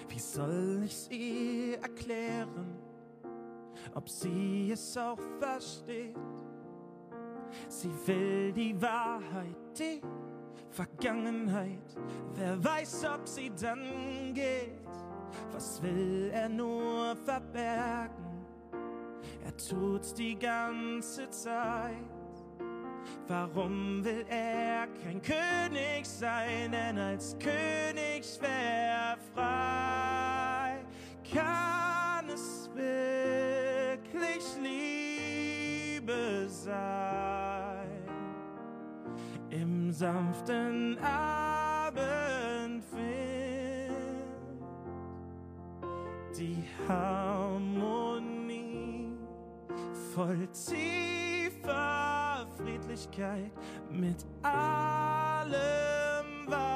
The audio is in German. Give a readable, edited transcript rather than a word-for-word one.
Wie soll ich sie erklären, ob sie es auch versteht? Sie will die Wahrheit, die Vergangenheit. Wer weiß, ob sie dann geht. Was will er nur verbergen? Er tut's die ganze Zeit. Warum will er kein König sein? Denn als König wär er frei. Kann es wirklich Liebe sein? Im sanften Abendwind, die Harmonie voll tiefer Friedlichkeit mit allem, was